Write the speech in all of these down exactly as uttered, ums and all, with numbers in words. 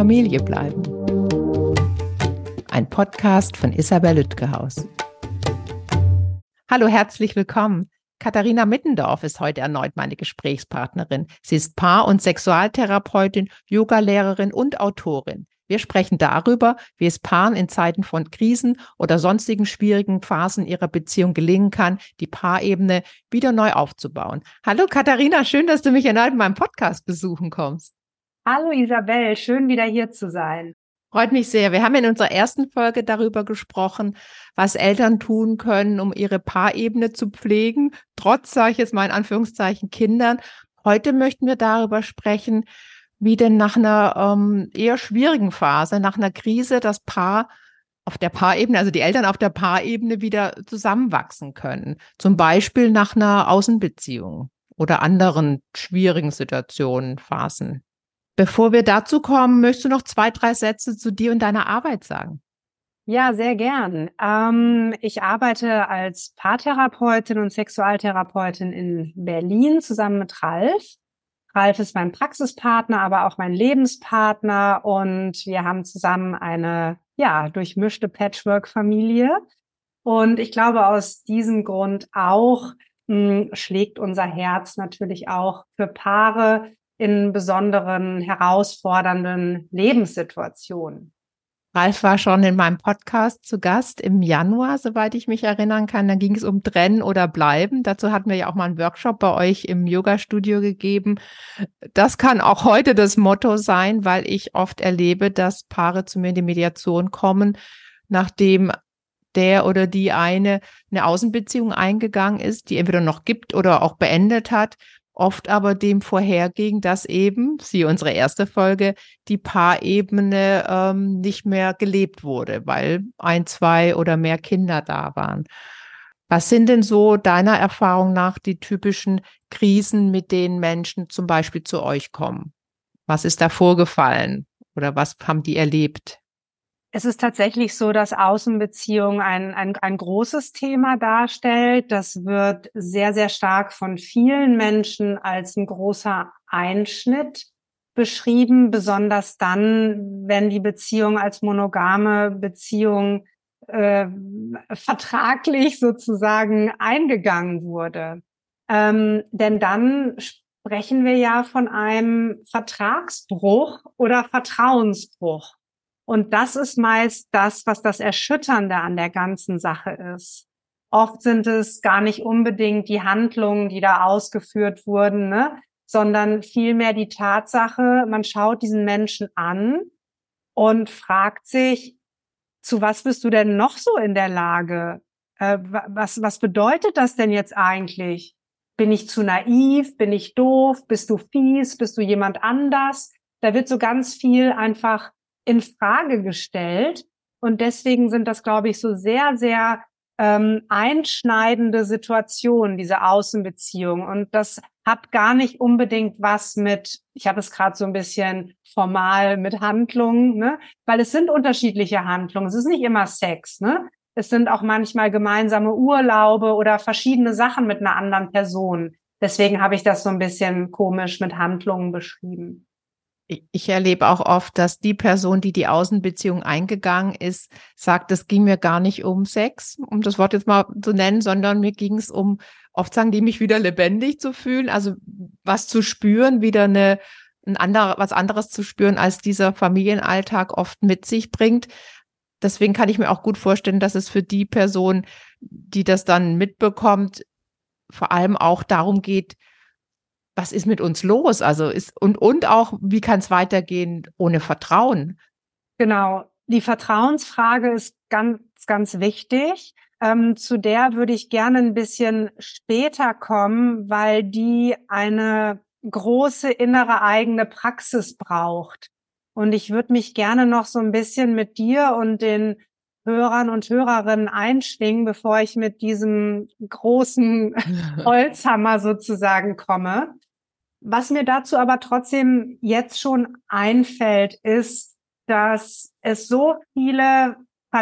Familie bleiben. Ein Podcast von Isabel Lütgehaus. Hallo, herzlich willkommen. Katharina Mittendorf ist heute erneut meine Gesprächspartnerin. Sie ist Paar- und Sexualtherapeutin, Yogalehrerin und Autorin. Wir sprechen darüber, wie es Paaren in Zeiten von Krisen oder sonstigen schwierigen Phasen ihrer Beziehung gelingen kann, die Paarebene wieder neu aufzubauen. Hallo Katharina, schön, dass du mich erneut in meinem Podcast besuchen kommst. Hallo Isabel, schön wieder hier zu sein. Freut mich sehr. Wir haben in unserer ersten Folge darüber gesprochen, was Eltern tun können, um ihre Paarebene zu pflegen, trotz, sage ich jetzt mal in Anführungszeichen, Kindern. Heute möchten wir darüber sprechen, wie denn nach einer ähm, eher schwierigen Phase, nach einer Krise, das Paar auf der Paarebene, also die Eltern auf der Paarebene wieder zusammenwachsen können. Zum Beispiel nach einer Außenbeziehung oder anderen schwierigen Situationen, Phasen. Bevor wir dazu kommen, möchtest du noch zwei, drei Sätze zu dir und deiner Arbeit sagen? Ja, sehr gern. Ähm, ich arbeite als Paartherapeutin und Sexualtherapeutin in Berlin zusammen mit Ralf. Ralf ist mein Praxispartner, aber auch mein Lebenspartner und wir haben zusammen eine, ja, durchmischte Patchwork-Familie. Und ich glaube, aus diesem Grund auch mh, schlägt unser Herz natürlich auch für Paare in besonderen, herausfordernden Lebenssituationen. Ralf war schon in meinem Podcast zu Gast im Januar, soweit ich mich erinnern kann. Da ging es um Trennen oder Bleiben. Dazu hatten wir ja auch mal einen Workshop bei euch im Yoga-Studio gegeben. Das kann auch heute das Motto sein, weil ich oft erlebe, dass Paare zu mir in die Mediation kommen, nachdem der oder die eine eine Außenbeziehung eingegangen ist, die entweder noch gibt oder auch beendet hat. Oft aber dem vorherging, dass eben, siehe unsere erste Folge, die Paarebene ähm, nicht mehr gelebt wurde, weil ein, zwei oder mehr Kinder da waren. Was sind denn so deiner Erfahrung nach die typischen Krisen, mit denen Menschen zum Beispiel zu euch kommen? Was ist da vorgefallen oder was haben die erlebt? Es ist tatsächlich so, dass Außenbeziehung ein, ein, ein großes Thema darstellt. Das wird sehr, sehr stark von vielen Menschen als ein großer Einschnitt beschrieben, besonders dann, wenn die Beziehung als monogame Beziehung äh, vertraglich sozusagen eingegangen wurde. Ähm, denn dann sprechen wir ja von einem Vertragsbruch oder Vertrauensbruch. Und das ist meist das, was das Erschütternde an der ganzen Sache ist. Oft sind es gar nicht unbedingt die Handlungen, die da ausgeführt wurden, ne? Sondern vielmehr die Tatsache, man schaut diesen Menschen an und fragt sich, zu was bist du denn noch so in der Lage? Äh, was, was bedeutet das denn jetzt eigentlich? Bin ich zu naiv? Bin ich doof? Bist du fies? Bist du jemand anders? Da wird so ganz viel einfach in Frage gestellt. Und deswegen sind das, glaube ich, so sehr, sehr ähm, einschneidende Situationen, diese Außenbeziehung. Und das hat gar nicht unbedingt was mit, ich habe es gerade so ein bisschen formal mit Handlungen, ne? Weil es sind unterschiedliche Handlungen. Es ist nicht immer Sex, ne? Es sind auch manchmal gemeinsame Urlaube oder verschiedene Sachen mit einer anderen Person. Deswegen habe ich das so ein bisschen komisch mit Handlungen beschrieben. Ich erlebe auch oft, dass die Person, die die Außenbeziehung eingegangen ist, sagt, es ging mir gar nicht um Sex, um das Wort jetzt mal zu nennen, sondern mir ging es um, oft sagen die, mich wieder lebendig zu fühlen, also was zu spüren, wieder eine, ein anderer, was anderes zu spüren, als dieser Familienalltag oft mit sich bringt. Deswegen kann ich mir auch gut vorstellen, dass es für die Person, die das dann mitbekommt, vor allem auch darum geht, was ist mit uns los? Also ist, und, und auch, wie kann es weitergehen ohne Vertrauen? Genau. Die Vertrauensfrage ist ganz, ganz wichtig. Ähm, zu der würde ich gerne ein bisschen später kommen, weil die eine große innere eigene Praxis braucht. Und ich würde mich gerne noch so ein bisschen mit dir und den Hörern und Hörerinnen einschwingen, bevor ich mit diesem großen Holzhammer sozusagen komme. Was mir dazu aber trotzdem jetzt schon einfällt, ist, dass es so viele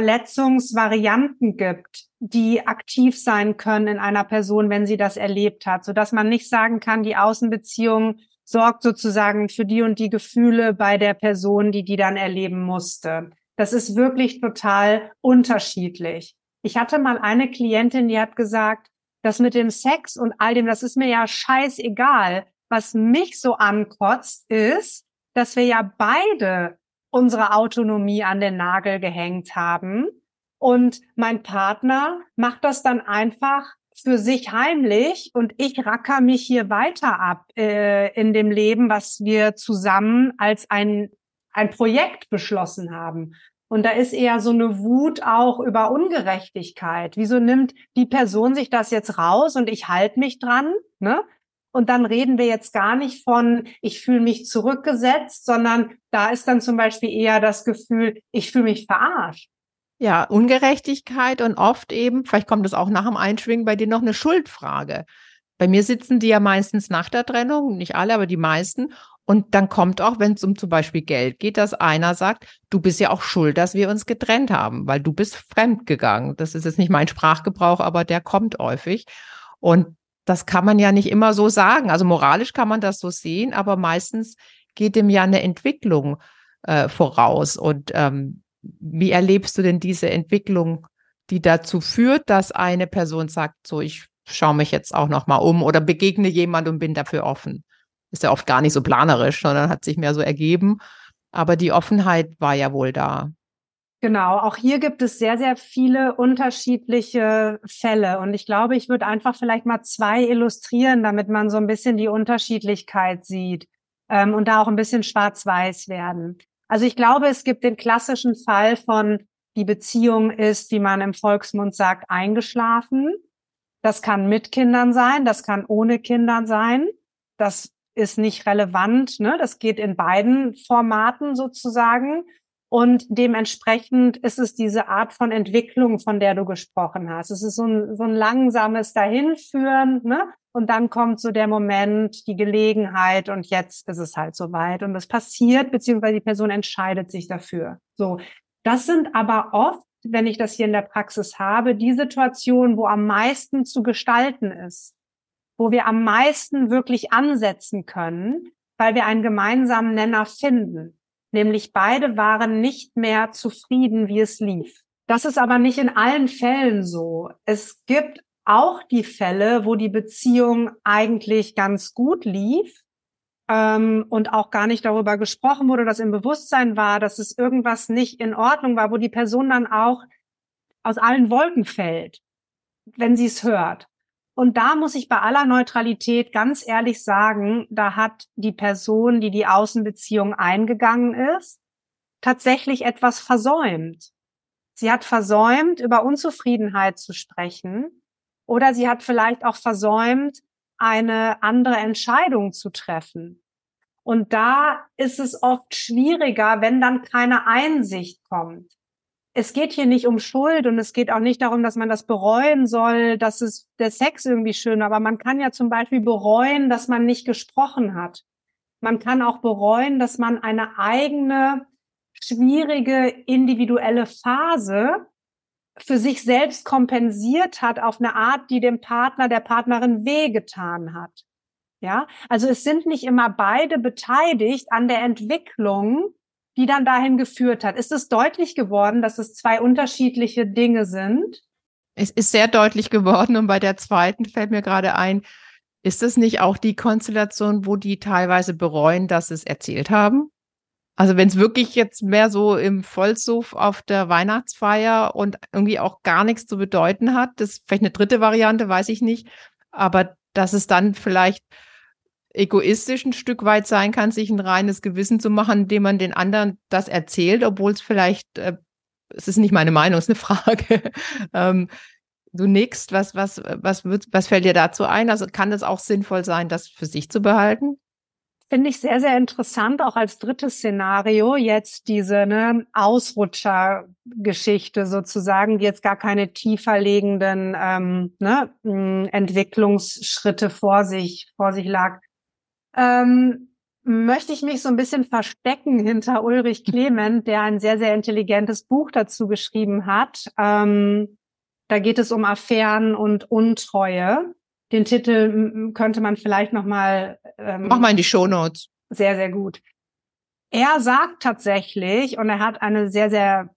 Verletzungsvarianten gibt, die aktiv sein können in einer Person, wenn sie das erlebt hat, sodass man nicht sagen kann, die Außenbeziehung sorgt sozusagen für die und die Gefühle bei der Person, die die dann erleben musste. Das ist wirklich total unterschiedlich. Ich hatte mal eine Klientin, die hat gesagt, das mit dem Sex und all dem, das ist mir ja scheißegal. Was mich so ankotzt, ist, dass wir ja beide unsere Autonomie an den Nagel gehängt haben. Und mein Partner macht das dann einfach für sich heimlich und ich racker mich hier weiter ab äh, in dem Leben, was wir zusammen als ein, ein Projekt beschlossen haben. Und da ist eher so eine Wut auch über Ungerechtigkeit. Wieso nimmt die Person sich das jetzt raus und ich halte mich dran, ne? Und dann reden wir jetzt gar nicht von, ich fühle mich zurückgesetzt, sondern da ist dann zum Beispiel eher das Gefühl, ich fühle mich verarscht. Ja, Ungerechtigkeit und oft eben, vielleicht kommt es auch nach dem Einschwingen bei dir noch eine Schuldfrage. Bei mir sitzen die ja meistens nach der Trennung, nicht alle, aber die meisten. Und dann kommt auch, wenn es um zum Beispiel Geld geht, dass einer sagt, du bist ja auch schuld, dass wir uns getrennt haben, weil du bist fremdgegangen. Das ist jetzt nicht mein Sprachgebrauch, aber der kommt häufig. Und das kann man ja nicht immer so sagen. Also moralisch kann man das so sehen, aber meistens geht dem ja eine Entwicklung äh, voraus. Und ähm, wie erlebst du denn diese Entwicklung, die dazu führt, dass eine Person sagt, so ich schaue mich jetzt auch noch mal um oder begegne jemand und bin dafür offen? Ist ja oft gar nicht so planerisch, sondern hat sich mehr so ergeben. Aber die Offenheit war ja wohl da. Genau, auch hier gibt es sehr, sehr viele unterschiedliche Fälle. Und ich glaube, ich würde einfach vielleicht mal zwei illustrieren, damit man so ein bisschen die Unterschiedlichkeit sieht ähm, und da auch ein bisschen schwarz-weiß werden. Also ich glaube, es gibt den klassischen Fall von, die Beziehung ist, wie man im Volksmund sagt, eingeschlafen. Das kann mit Kindern sein, das kann ohne Kindern sein. Das ist nicht relevant, ne? Das geht in beiden Formaten sozusagen. Und dementsprechend ist es diese Art von Entwicklung, von der du gesprochen hast. Es ist so ein, so ein langsames Dahinführen, ne? Und dann kommt so der Moment, die Gelegenheit und jetzt ist es halt soweit. Und es passiert, beziehungsweise die Person entscheidet sich dafür. So. Das sind aber oft, wenn ich das hier in der Praxis habe, die Situationen, wo am meisten zu gestalten ist, wo wir am meisten wirklich ansetzen können, weil wir einen gemeinsamen Nenner finden. Nämlich beide waren nicht mehr zufrieden, wie es lief. Das ist aber nicht in allen Fällen so. Es gibt auch die Fälle, wo die Beziehung eigentlich ganz gut lief ähm, und auch gar nicht darüber gesprochen wurde, dass im Bewusstsein war, dass es irgendwas nicht in Ordnung war, wo die Person dann auch aus allen Wolken fällt, wenn sie es hört. Und da muss ich bei aller Neutralität ganz ehrlich sagen, da hat die Person, die die Außenbeziehung eingegangen ist, tatsächlich etwas versäumt. Sie hat versäumt, über Unzufriedenheit zu sprechen, oder sie hat vielleicht auch versäumt, eine andere Entscheidung zu treffen. Und da ist es oft schwieriger, wenn dann keine Einsicht kommt. Es geht hier nicht um Schuld und es geht auch nicht darum, dass man das bereuen soll, dass es der Sex irgendwie schön, aber man kann ja zum Beispiel bereuen, dass man nicht gesprochen hat. Man kann auch bereuen, dass man eine eigene, schwierige, individuelle Phase für sich selbst kompensiert hat auf eine Art, die dem Partner, der Partnerin wehgetan hat. Ja, also es sind nicht immer beide beteiligt an der Entwicklung, die dann dahin geführt hat. Ist es deutlich geworden, dass es zwei unterschiedliche Dinge sind? Es ist sehr deutlich geworden und bei der zweiten fällt mir gerade ein, ist es nicht auch die Konstellation, wo die teilweise bereuen, dass sie es erzählt haben? Also wenn es wirklich jetzt mehr so im Vollsuff auf der Weihnachtsfeier und irgendwie auch gar nichts zu bedeuten hat, das ist vielleicht eine dritte Variante, weiß ich nicht, aber dass es dann vielleicht egoistisch ein Stück weit sein kann, sich ein reines Gewissen zu machen, indem man den anderen das erzählt, obwohl es vielleicht, äh, es ist nicht meine Meinung, es ist eine Frage. ähm, du nickst, was, was, was, wird, was fällt dir dazu ein? Also kann es auch sinnvoll sein, das für sich zu behalten? Finde ich sehr, sehr interessant, auch als drittes Szenario jetzt diese ne, Ausrutscher-Geschichte sozusagen, die jetzt gar keine tiefer liegenden ähm, ne, Entwicklungsschritte vor sich, vor sich lag. Ähm, möchte ich mich so ein bisschen verstecken hinter Ulrich Clement, der ein sehr, sehr intelligentes Buch dazu geschrieben hat. Ähm, da geht es um Affären und Untreue. Den Titel könnte man vielleicht nochmal... Ähm, Mach mal in die Shownotes. Sehr, sehr gut. Er sagt tatsächlich, und er hat eine sehr, sehr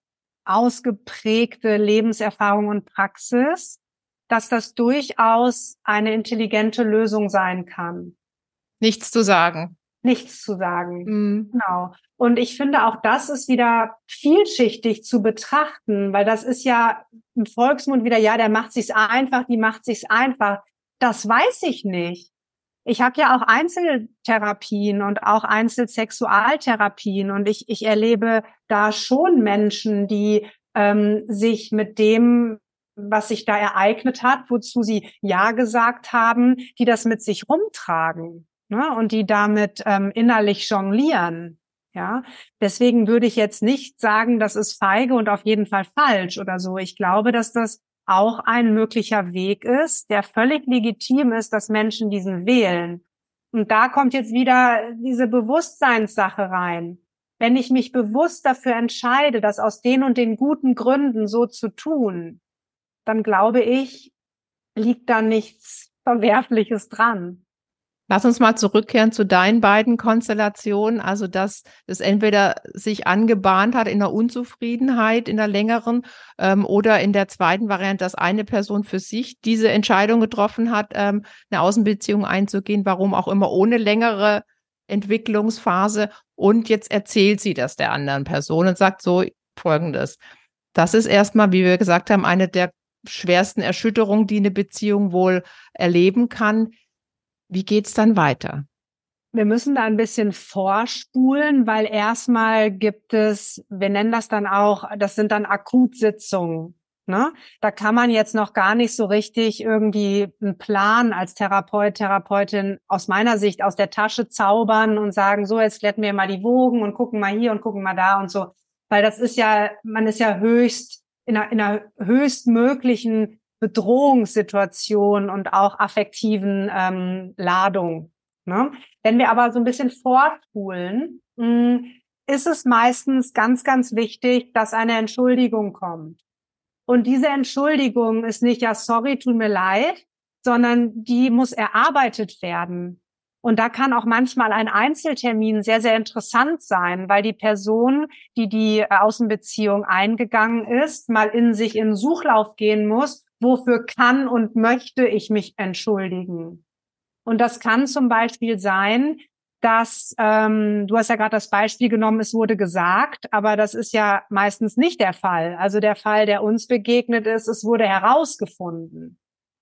ausgeprägte Lebenserfahrung und Praxis, dass das durchaus eine intelligente Lösung sein kann. Nichts zu sagen. Nichts zu sagen. Mhm. Genau. Und ich finde, auch das ist wieder vielschichtig zu betrachten, weil das ist ja im Volksmund wieder, ja, der macht sich's einfach, die macht sich's einfach. Das weiß ich nicht. Ich habe ja auch Einzeltherapien und auch Einzelsexualtherapien und ich, ich erlebe da schon Menschen, die ähm, sich mit dem, was sich da ereignet hat, wozu sie Ja gesagt haben, die das mit sich rumtragen, ne? Und die damit ähm, innerlich jonglieren. Ja, deswegen würde ich jetzt nicht sagen, das ist feige und auf jeden Fall falsch oder so. Ich glaube, dass das auch ein möglicher Weg ist, der völlig legitim ist, dass Menschen diesen wählen. Und da kommt jetzt wieder diese Bewusstseinssache rein. Wenn ich mich bewusst dafür entscheide, das aus den und den guten Gründen so zu tun, dann glaube ich, liegt da nichts Verwerfliches dran. Lass uns mal zurückkehren zu deinen beiden Konstellationen, also dass es entweder sich angebahnt hat in der Unzufriedenheit, in der längeren, ähm, oder in der zweiten Variante, dass eine Person für sich diese Entscheidung getroffen hat, ähm, eine Außenbeziehung einzugehen, warum auch immer, ohne längere Entwicklungsphase. Und jetzt erzählt sie das der anderen Person und sagt so Folgendes. Das ist erstmal, wie wir gesagt haben, eine der schwersten Erschütterungen, die eine Beziehung wohl erleben kann. Wie geht's dann weiter? Wir müssen da ein bisschen vorspulen, weil erstmal gibt es, wir nennen das dann auch, das sind dann Akutsitzungen. Ne? Da kann man jetzt noch gar nicht so richtig irgendwie einen Plan als Therapeut, Therapeutin aus meiner Sicht aus der Tasche zaubern und sagen, so, jetzt glätten wir mal die Wogen und gucken mal hier und gucken mal da und so. Weil das ist ja, man ist ja höchst, in einer, in einer höchstmöglichen Bedrohungssituation und auch affektiven ähm, Ladung. Ne? Wenn wir aber so ein bisschen vorspulen, mh, ist es meistens ganz, ganz wichtig, dass eine Entschuldigung kommt. Und diese Entschuldigung ist nicht, ja, sorry, tut mir leid, sondern die muss erarbeitet werden. Und da kann auch manchmal ein Einzeltermin sehr, sehr interessant sein, weil die Person, die die Außenbeziehung eingegangen ist, mal in sich in Suchlauf gehen muss, wofür kann und möchte ich mich entschuldigen. Und das kann zum Beispiel sein, dass, ähm, du hast ja gerade das Beispiel genommen, es wurde gesagt, aber das ist ja meistens nicht der Fall. Also der Fall, der uns begegnet ist, es wurde herausgefunden.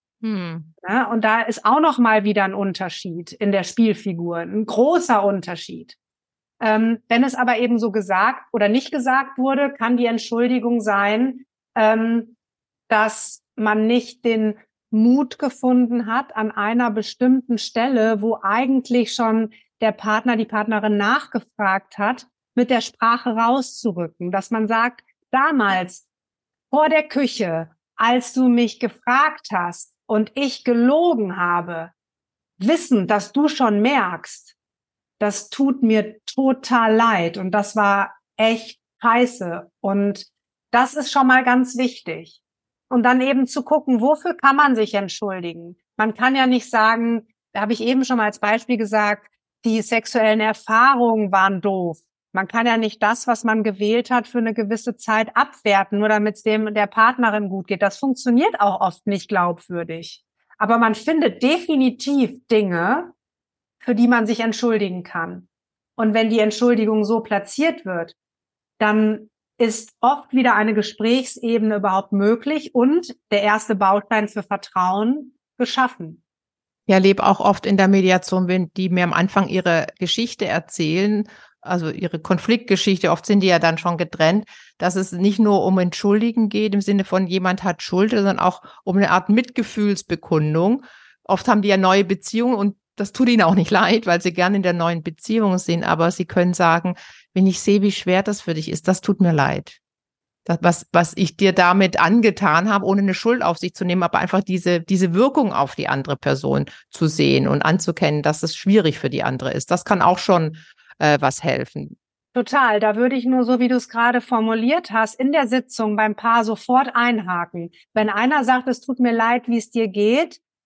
Hm. Ja, und da ist auch noch mal wieder ein Unterschied in der Spielfigur, ein großer Unterschied. Ähm, wenn es aber eben so gesagt oder nicht gesagt wurde, kann die Entschuldigung sein, ähm, dass man nicht den Mut gefunden hat, an einer bestimmten Stelle, wo eigentlich schon der Partner, die Partnerin nachgefragt hat, mit der Sprache rauszurücken. Dass man sagt, damals vor der Küche, als du mich gefragt hast und ich gelogen habe, wissend, dass du schon merkst, das tut mir total leid und das war echt scheiße. Und das ist schon mal ganz wichtig. Und dann eben zu gucken, wofür kann man sich entschuldigen? Man kann ja nicht sagen, da habe ich eben schon mal als Beispiel gesagt, die sexuellen Erfahrungen waren doof. Man kann ja nicht das, was man gewählt hat, für eine gewisse Zeit abwerten, nur damit es dem der Partnerin gut geht. Das funktioniert auch oft nicht glaubwürdig. Aber man findet definitiv Dinge, für die man sich entschuldigen kann. Und wenn die Entschuldigung so platziert wird, dann ist oft wieder eine Gesprächsebene überhaupt möglich und der erste Baustein für Vertrauen geschaffen. Ich erlebe auch oft in der Mediation, wenn die mir am Anfang ihre Geschichte erzählen, also ihre Konfliktgeschichte, oft sind die ja dann schon getrennt, dass es nicht nur um Entschuldigen geht, im Sinne von jemand hat Schuld, sondern auch um eine Art Mitgefühlsbekundung. Oft haben die ja neue Beziehungen und das tut ihnen auch nicht leid, weil sie gerne in der neuen Beziehung sind, aber sie können sagen, wenn ich sehe, wie schwer das für dich ist, das tut mir leid. Das, was, was ich dir damit angetan habe, ohne eine Schuld auf sich zu nehmen, aber einfach diese, diese Wirkung auf die andere Person zu sehen und anzukennen, dass es schwierig für die andere ist. Das kann auch schon äh, was helfen. Total. Da würde ich nur, so wie du es gerade formuliert hast, in der Sitzung beim Paar sofort einhaken. Wenn einer sagt, es tut mir leid, wie es dir geht,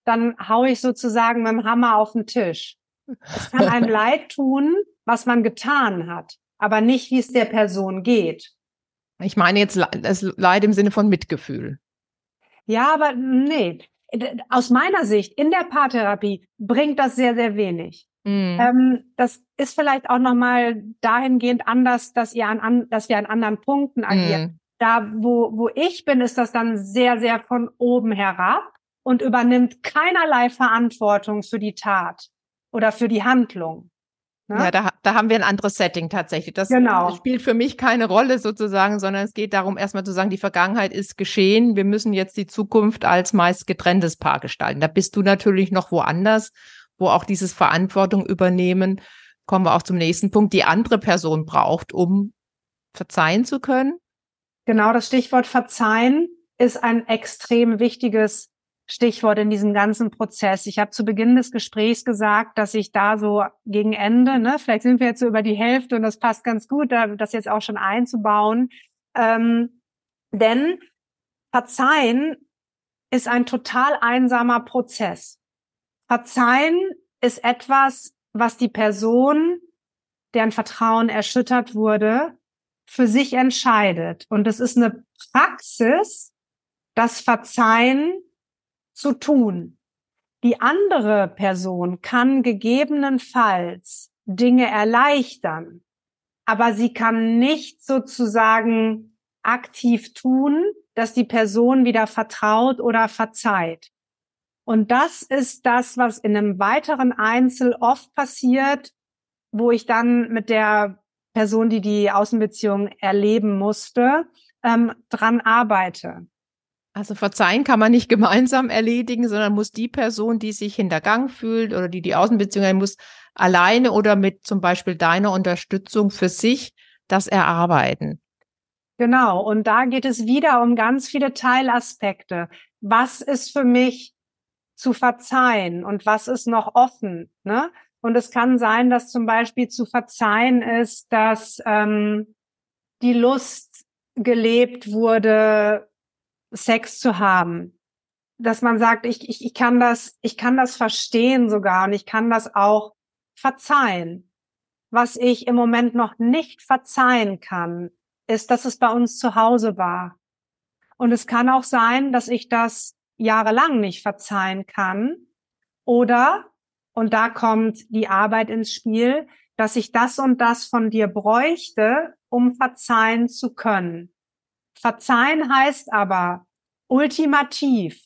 dann haue ich sozusagen mit dem Hammer auf den Tisch. Es kann einem leid tun, was man getan hat, aber nicht, wie es der Person geht. Ich meine jetzt das Leid im Sinne von Mitgefühl. Ja, aber nee. Aus meiner Sicht in der Paartherapie bringt das sehr, sehr wenig. Mhm. Ähm, das ist vielleicht auch nochmal dahingehend anders, dass ihr an, an, dass wir an anderen Punkten agieren. Mhm. Da, wo, wo ich bin, ist das dann sehr, sehr von oben herab und übernimmt keinerlei Verantwortung für die Tat oder für die Handlung. Ne? Ja, da, da haben wir ein anderes Setting tatsächlich. Das genau. spielt für mich keine Rolle sozusagen, sondern es geht darum, erstmal zu sagen, die Vergangenheit ist geschehen. Wir müssen jetzt die Zukunft als meist getrenntes Paar gestalten. Da bist du natürlich noch woanders, wo auch dieses Verantwortung übernehmen, kommen wir auch zum nächsten Punkt, die andere Person braucht, um verzeihen zu können. Genau, das Stichwort Verzeihen ist ein extrem wichtiges Stichwort in diesem ganzen Prozess. Ich habe zu Beginn des Gesprächs gesagt, dass ich da so gegen Ende, ne, vielleicht sind wir jetzt so über die Hälfte und das passt ganz gut, das jetzt auch schon einzubauen. Ähm, denn Verzeihen ist ein total einsamer Prozess. Verzeihen ist etwas, was die Person, deren Vertrauen erschüttert wurde, für sich entscheidet. Und es ist eine Praxis, das Verzeihen zu tun. Die andere Person kann gegebenenfalls Dinge erleichtern, aber sie kann nicht sozusagen aktiv tun, dass die Person wieder vertraut oder verzeiht. Und das ist das, was in einem weiteren Einzel oft passiert, wo ich dann mit der Person, die die Außenbeziehung erleben musste, ähm, dran arbeite. Also verzeihen kann man nicht gemeinsam erledigen, sondern muss die Person, die sich hintergangen fühlt oder die die Außenbeziehung hat, muss alleine oder mit zum Beispiel deiner Unterstützung für sich das erarbeiten. Genau, und da geht es wieder um ganz viele Teilaspekte. Was ist für mich zu verzeihen und was ist noch offen, ne? Und es kann sein, dass zum Beispiel zu verzeihen ist, dass ähm, die Lust gelebt wurde, Sex zu haben. Dass man sagt, ich, ich, ich kann das, ich kann das verstehen sogar und ich kann das auch verzeihen. Was ich im Moment noch nicht verzeihen kann, ist, dass es bei uns zu Hause war. Und es kann auch sein, dass ich das jahrelang nicht verzeihen kann. Oder, und da kommt die Arbeit ins Spiel, dass ich das und das von dir bräuchte, um verzeihen zu können. Verzeihen heißt aber ultimativ,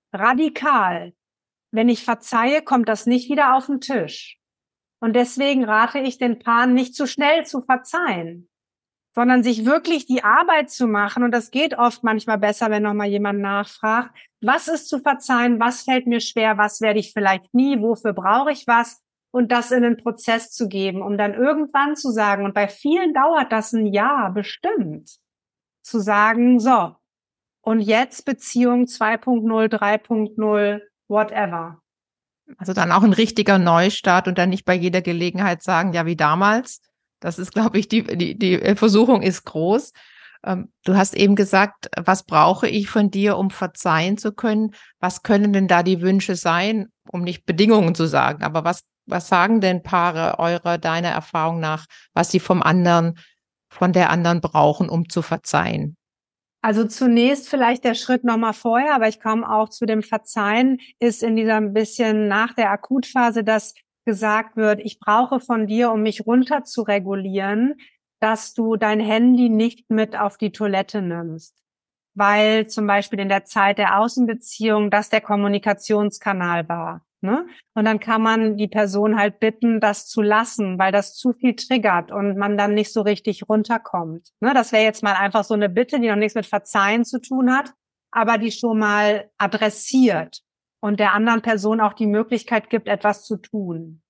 radikal. Wenn ich verzeihe, kommt das nicht wieder auf den Tisch. Und deswegen rate ich den Paaren, nicht zu schnell zu verzeihen, sondern sich wirklich die Arbeit zu machen. Und das geht oft manchmal besser, wenn nochmal jemand nachfragt, was ist zu verzeihen, was fällt mir schwer, was werde ich vielleicht nie, wofür brauche ich was? Und das in den Prozess zu geben, um dann irgendwann zu sagen, und bei vielen dauert das ein Jahr bestimmt, zu sagen, so, und jetzt Beziehung zwei Punkt null, drei Punkt null, whatever. Also dann auch ein richtiger Neustart und dann nicht bei jeder Gelegenheit sagen, ja, wie damals. Das ist, glaube ich, die, die, die Versuchung ist groß. Ähm, du hast eben gesagt, was brauche ich von dir, um verzeihen zu können? Was können denn da die Wünsche sein, um nicht Bedingungen zu sagen? Aber was, was sagen denn Paare eurer, deiner Erfahrung nach, was sie vom anderen, von der anderen brauchen, um zu verzeihen? Also zunächst vielleicht der Schritt nochmal vorher, aber ich komme auch zu dem Verzeihen, ist in dieser ein bisschen nach der Akutphase, dass gesagt wird, ich brauche von dir, um mich runter zu regulieren, dass du dein Handy nicht mit auf die Toilette nimmst. Weil zum Beispiel in der Zeit der Außenbeziehung das der Kommunikationskanal war. Ne? Und dann kann man die Person halt bitten, das zu lassen, weil das zu viel triggert und man dann nicht so richtig runterkommt. Ne? Das wäre jetzt mal einfach so eine Bitte, die noch nichts mit Verzeihen zu tun hat, aber die schon mal adressiert und der anderen Person auch die Möglichkeit gibt, etwas zu tun.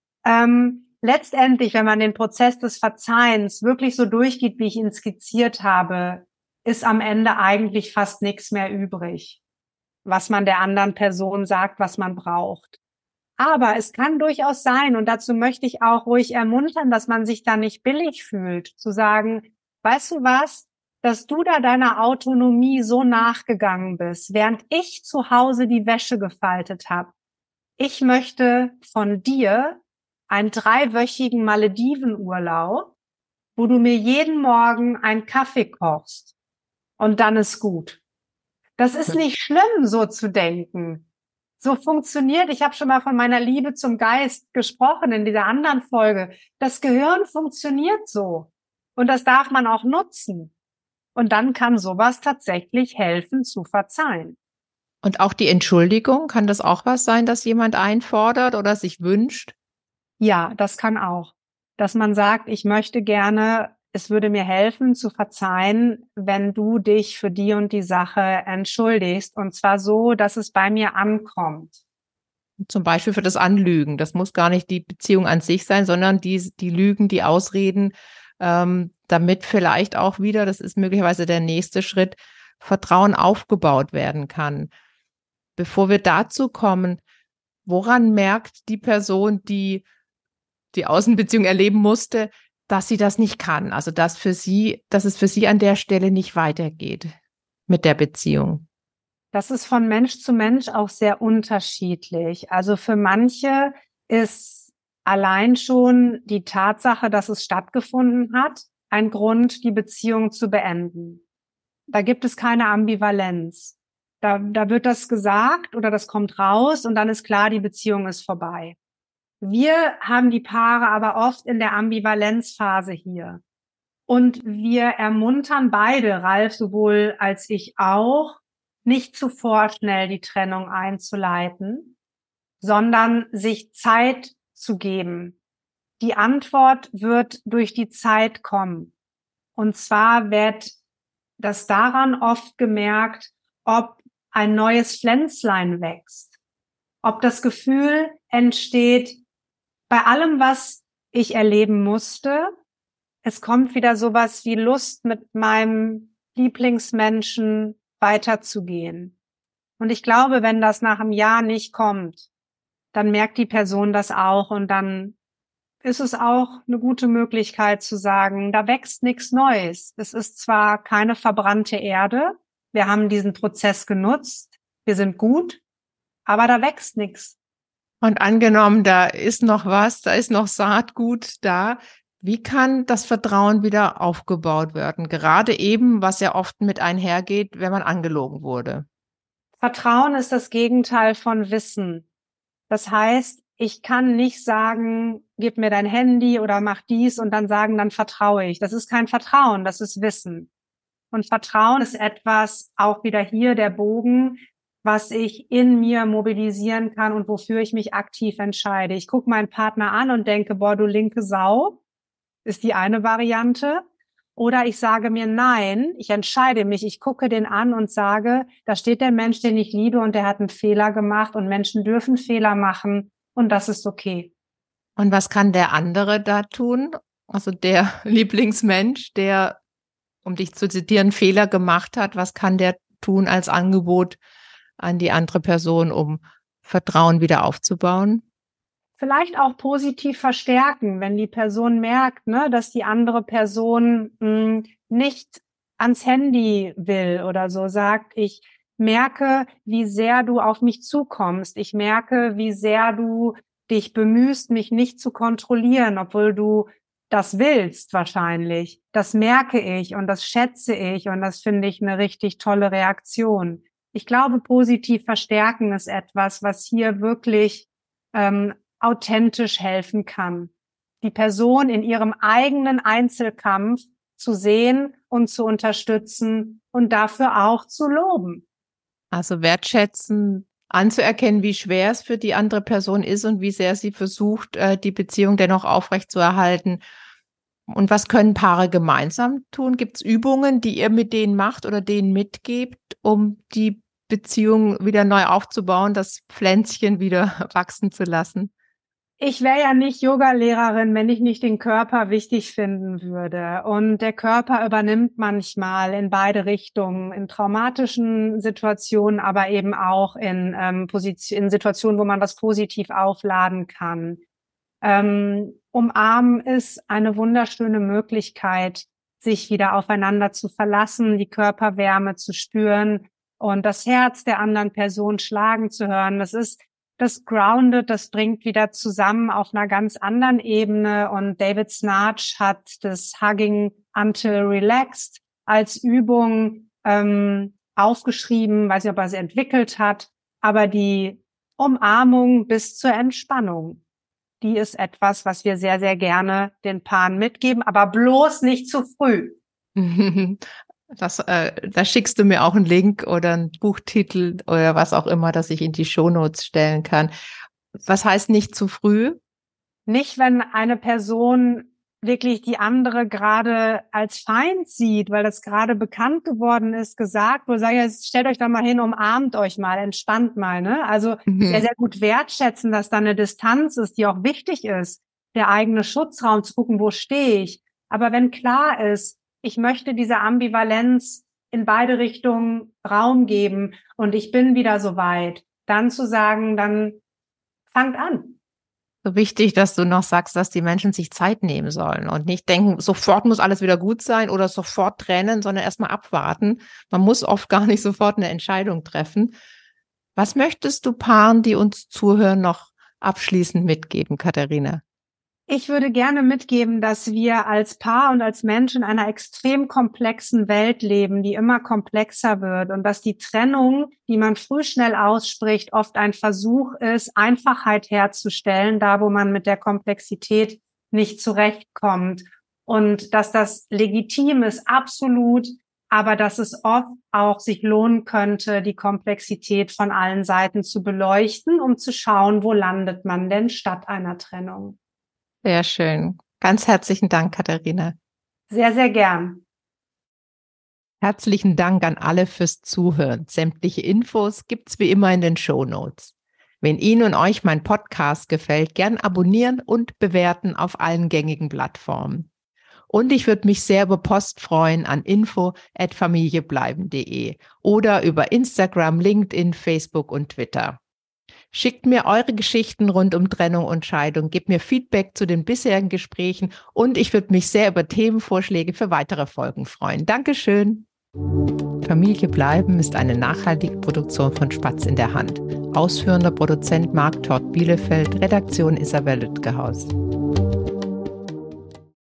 Ähm, letztendlich, wenn man den Prozess des Verzeihens wirklich so durchgeht, wie ich ihn skizziert habe, ist am Ende eigentlich fast nichts mehr übrig, was man der anderen Person sagt, was man braucht. Aber es kann durchaus sein, und dazu möchte ich auch ruhig ermuntern, dass man sich da nicht billig fühlt, zu sagen, weißt du was, dass du da deiner Autonomie so nachgegangen bist, während ich zu Hause die Wäsche gefaltet habe. Ich möchte von dir einen dreiwöchigen Maledivenurlaub, wo du mir jeden Morgen einen Kaffee kochst und dann ist gut. Das ist nicht schlimm, so zu denken. So funktioniert, ich habe schon mal von meiner Liebe zum Geist gesprochen in dieser anderen Folge. Das Gehirn funktioniert so und das darf man auch nutzen. Und dann kann sowas tatsächlich helfen zu verzeihen. Und auch die Entschuldigung, kann das auch was sein, dass jemand einfordert oder sich wünscht? Ja, das kann auch. Dass man sagt, ich möchte gerne, es würde mir helfen zu verzeihen, wenn du dich für die und die Sache entschuldigst. Und zwar so, dass es bei mir ankommt. Zum Beispiel für das Anlügen. Das muss gar nicht die Beziehung an sich sein, sondern die, die Lügen, die Ausreden, ähm, damit vielleicht auch wieder, das ist möglicherweise der nächste Schritt, Vertrauen aufgebaut werden kann. Bevor wir dazu kommen, woran merkt die Person, die die Außenbeziehung erleben musste, dass sie das nicht kann? Also dass für sie, dass es für sie an der Stelle nicht weitergeht mit der Beziehung. Das ist von Mensch zu Mensch auch sehr unterschiedlich. Also für manche ist allein schon die Tatsache, dass es stattgefunden hat, ein Grund, die Beziehung zu beenden. Da gibt es keine Ambivalenz. Da, da wird das gesagt oder das kommt raus und dann ist klar, die Beziehung ist vorbei. Wir haben die Paare aber oft in der Ambivalenzphase hier. Und wir ermuntern beide, Ralf sowohl als ich auch, nicht zu vorschnell die Trennung einzuleiten, sondern sich Zeit zu geben. Die Antwort wird durch die Zeit kommen. Und zwar wird das daran oft gemerkt, ob ein neues Pflänzlein wächst, ob das Gefühl entsteht, bei allem, was ich erleben musste, es kommt wieder sowas wie Lust, mit meinem Lieblingsmenschen weiterzugehen. Und ich glaube, wenn das nach einem Jahr nicht kommt, dann merkt die Person das auch und dann ist es auch eine gute Möglichkeit zu sagen, da wächst nichts Neues. Es ist zwar keine verbrannte Erde, wir haben diesen Prozess genutzt, wir sind gut, aber da wächst nichts. Und angenommen, da ist noch was, da ist noch Saatgut da. Wie kann das Vertrauen wieder aufgebaut werden? Gerade eben, was ja oft mit einhergeht, wenn man angelogen wurde. Vertrauen ist das Gegenteil von Wissen. Das heißt, ich kann nicht sagen, gib mir dein Handy oder mach dies und dann sagen, dann vertraue ich. Das ist kein Vertrauen, das ist Wissen. Und Vertrauen ist etwas, auch wieder hier der Bogen, was ich in mir mobilisieren kann und wofür ich mich aktiv entscheide. Ich gucke meinen Partner an und denke, boah, du linke Sau, ist die eine Variante. Oder ich sage mir nein, ich entscheide mich, ich gucke den an und sage, da steht der Mensch, den ich liebe und der hat einen Fehler gemacht und Menschen dürfen Fehler machen und das ist okay. Und was kann der andere da tun? Also der Lieblingsmensch, der, um dich zu zitieren, Fehler gemacht hat, was kann der tun als Angebot an die andere Person, um Vertrauen wieder aufzubauen? Vielleicht auch positiv verstärken, wenn die Person merkt, ne, dass die andere Person mh, nicht ans Handy will oder so, sagt, ich merke, wie sehr du auf mich zukommst. Ich merke, wie sehr du dich bemühst, mich nicht zu kontrollieren, obwohl du das willst wahrscheinlich. Das merke ich und das schätze ich und das finde ich eine richtig tolle Reaktion. Ich glaube, positiv verstärken ist etwas, was hier wirklich ähm, authentisch helfen kann. Die Person in ihrem eigenen Einzelkampf zu sehen und zu unterstützen und dafür auch zu loben. Also wertschätzen, anzuerkennen, wie schwer es für die andere Person ist und wie sehr sie versucht, die Beziehung dennoch aufrechtzuerhalten. Und was können Paare gemeinsam tun? Gibt es Übungen, die ihr mit denen macht oder denen mitgebt, um die Beziehung wieder neu aufzubauen, das Pflänzchen wieder wachsen zu lassen? Ich wäre ja nicht Yoga-Lehrerin, wenn ich nicht den Körper wichtig finden würde. Und der Körper übernimmt manchmal in beide Richtungen, in traumatischen Situationen, aber eben auch in, ähm, Position, in Situationen, wo man was positiv aufladen kann. Ähm, umarmen ist eine wunderschöne Möglichkeit, sich wieder aufeinander zu verlassen, die Körperwärme zu spüren und das Herz der anderen Person schlagen zu hören. Das ist das Grounded, das bringt wieder zusammen auf einer ganz anderen Ebene. Und David Snarch hat das Hugging Until Relaxed als Übung ähm, aufgeschrieben, weiß nicht, ob er sie entwickelt hat, aber die Umarmung bis zur Entspannung, die ist etwas, was wir sehr, sehr gerne den Paaren mitgeben, aber bloß nicht zu früh. Das, äh, da schickst du mir auch einen Link oder einen Buchtitel oder was auch immer, dass ich in die Shownotes stellen kann. Was heißt nicht zu früh? Nicht, wenn eine Person wirklich die andere gerade als Feind sieht, weil das gerade bekannt geworden ist, gesagt, wo ich sage, jetzt stellt euch doch mal hin, umarmt euch mal, entspannt mal, ne? Also mhm. sehr, sehr gut wertschätzen, dass da eine Distanz ist, die auch wichtig ist, der eigene Schutzraum zu gucken, wo stehe ich. Aber wenn klar ist, ich möchte diese Ambivalenz in beide Richtungen Raum geben und ich bin wieder so weit, dann zu sagen, dann fangt an. So wichtig, dass du noch sagst, dass die Menschen sich Zeit nehmen sollen und nicht denken, sofort muss alles wieder gut sein oder sofort trennen, sondern erstmal abwarten. Man muss oft gar nicht sofort eine Entscheidung treffen. Was möchtest du Paaren, die uns zuhören, noch abschließend mitgeben, Katharina? Ich würde gerne mitgeben, dass wir als Paar und als Menschen in einer extrem komplexen Welt leben, die immer komplexer wird und dass die Trennung, die man früh schnell ausspricht, oft ein Versuch ist, Einfachheit herzustellen, da wo man mit der Komplexität nicht zurechtkommt und dass das legitim ist, absolut, aber dass es oft auch sich lohnen könnte, die Komplexität von allen Seiten zu beleuchten, um zu schauen, wo landet man denn statt einer Trennung. Sehr schön. Ganz herzlichen Dank, Katharina. Sehr, sehr gern. Herzlichen Dank an alle fürs Zuhören. Sämtliche Infos gibt's wie immer in den Shownotes. Wenn Ihnen und euch mein Podcast gefällt, gern abonnieren und bewerten auf allen gängigen Plattformen. Und ich würde mich sehr über Post freuen an info at familiebleiben punkt de oder über Instagram, LinkedIn, Facebook und Twitter. Schickt mir eure Geschichten rund um Trennung und Scheidung, gebt mir Feedback zu den bisherigen Gesprächen und ich würde mich sehr über Themenvorschläge für weitere Folgen freuen. Dankeschön. Familie bleiben ist eine nachhaltige Produktion von Spatz in der Hand. Ausführender Produzent Marc Todt Bielefeld, Redaktion Isabel Lütgehaus.